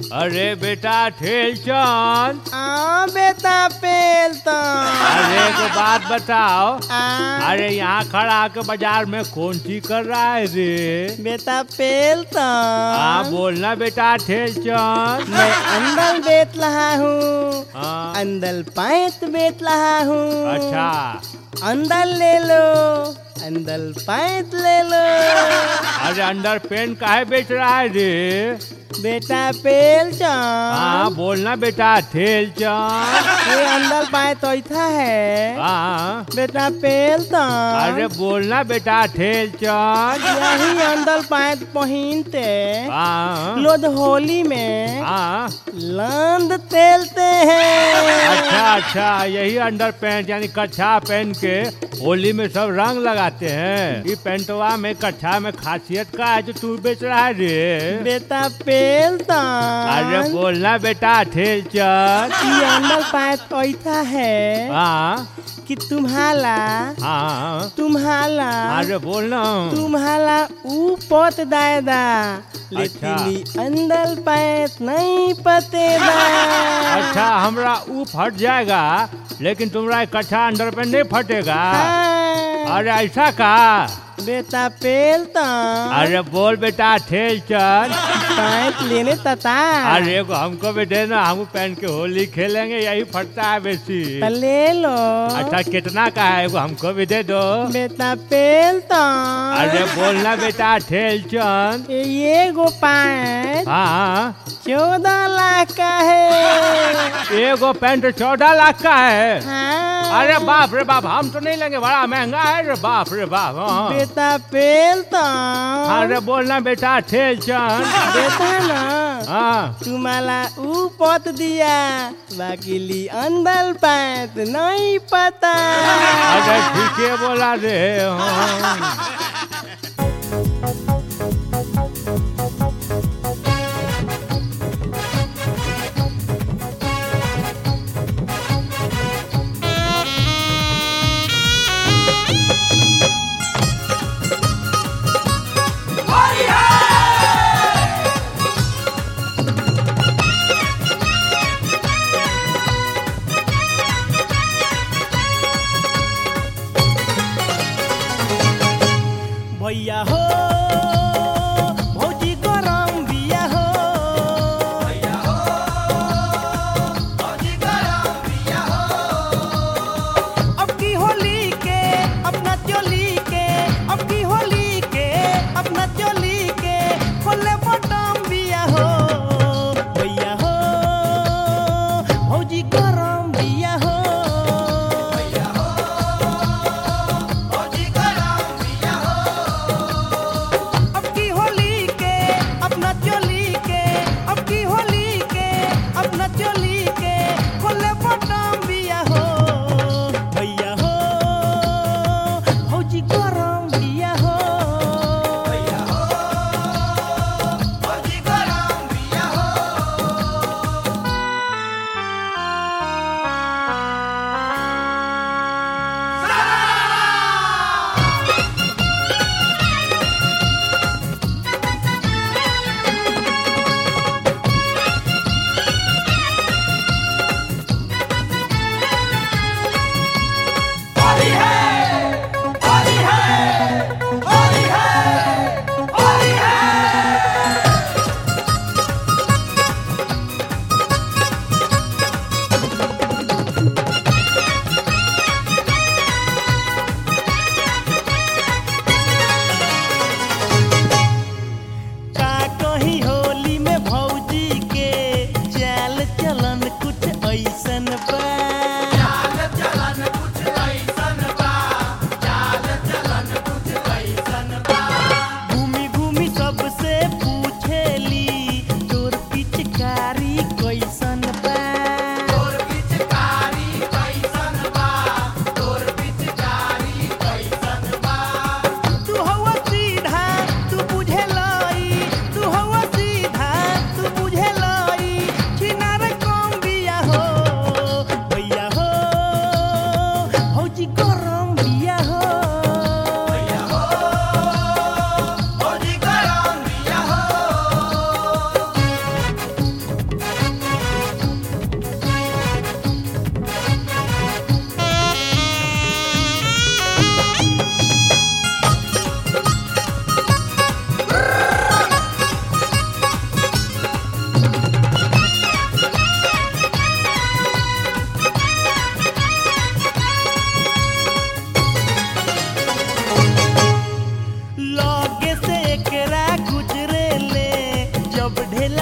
अरे बेटा ठेलचंद। बेटा पेलचंद। अरे एक बात बताओ। अरे यहाँ खड़ा के बाजार में कौन सी कर रहा है रे? बेटा पेलचंद। बोलना बेटा ठेलचंद। मैं अंदर बेच रहा हूँ। अंदर पैंट बेच रहा हूँ। अच्छा अंदर ले लो, अंदर पैंट ले लो। अरे अंडर पेन काहे बेच रहा है रे? बेटा पेलचंद। बोलना बेटा ठेलचंद। ये अंदर पैंट ऐसा है। बेटा पेलचंद। अरे बोलना बेटा ठेलचंद। यही अंदर पैंट पहनते लोग होली में लंद तेलते हैं। अच्छा यही अंडर पैंट यानी कच्छा पहन के होली में सब रंग लगाते हैं। ये पैंटवा में कच्छा में खासियत का है जो तू बेच रहा है रे? बेटा पेलचंद। अरे बोलना बेटा ठेलचंद। ये अंदर पैंट ऐसा है कि तुम्हारा अरे बोलना तुम्हारा ऊपर दायदा लेकिन अंदर पैंट नहीं पतेदा। अच्छा हमरा ऊ फट जाएगा लेकिन तुम्हारा कच्छा अंडर पैंट नहीं फटेगा। अरे ऐसा का? बेटा पेलचंद। अरे बोल बेटा ठेलचंद। पैंट लेने तता। अरे एगो हमको भी देना, हम पहन के होली खेलेंगे, यही फटता है बेसी। ले लो। अच्छा कितना का है? एगो हमको भी दे दो। बेटा पेलचंद। अरे बोलना बेटा ठेलचंद। ये गो पैंट 14 लाख का है। एगो पैंट 14 लाख का है? अरे बाप रे बाप, हम तो नहीं लेंगे, बड़ा महंगा है रे बाप रे बाप। बेटा पेलचंद। अरे बोलना बेटा ठेलचंद। बेटा ना तुम्हारा ऊपर दिया बाकी ली अंदर पैंट नहीं पता। अरे ठीक है बोला रे।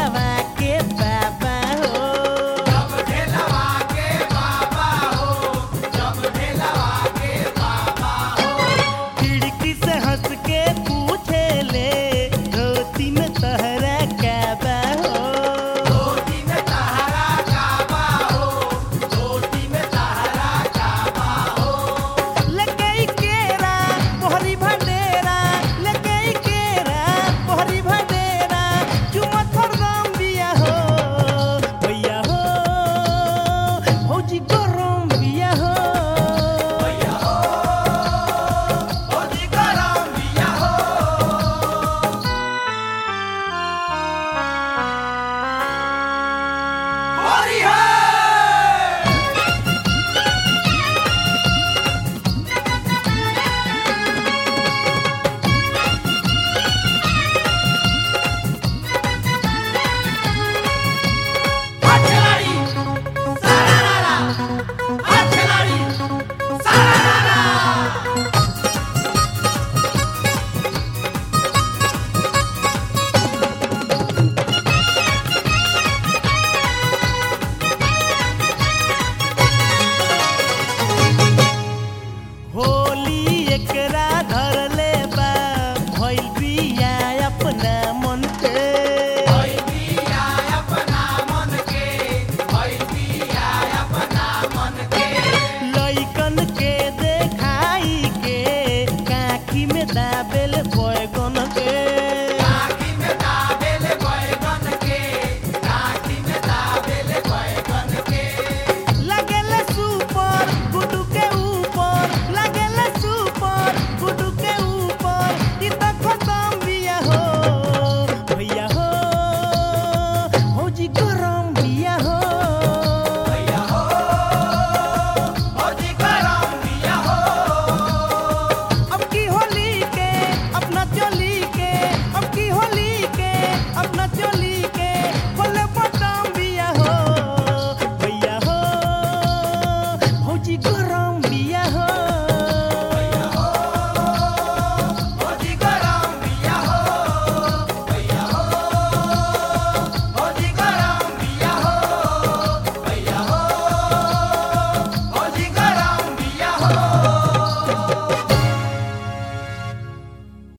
दवा